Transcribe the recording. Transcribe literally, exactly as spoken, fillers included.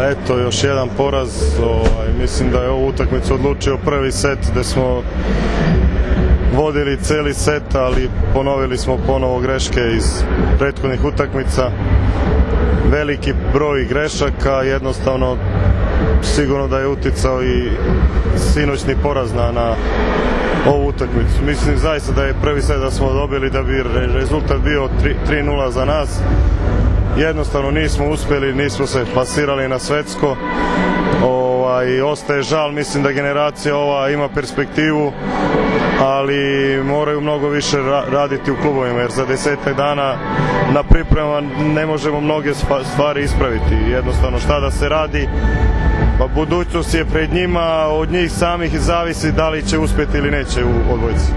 eto, još jedan poraz. Ovaj, mislim da je ovu utakmicu odlučio prvi set, gde smo vodili celi set, ali ponovili smo ponovo greške iz prethodnih utakmica. Veliki broj grešaka, jednostavno sigurno da je uticao i sinoćni poraz na, na ovu utakmicu. Mislim zaista da je prvi set da smo dobili, da bi rezultat bio tri nula za nas. Jednostavno nismo uspjeli, nismo se plasirali na svetsko. Ovaj, ostaje žal, mislim da generacija ova ima perspektivu, ali moraju mnogo više ra raditi u klubovima, jer za desetak dana na pripremama ne možemo mnoge stvari ispraviti. Jednostavno šta da se radi, pa budućnost je pred njima, od njih samih zavisi da li će uspjeti ili neće u odbojci.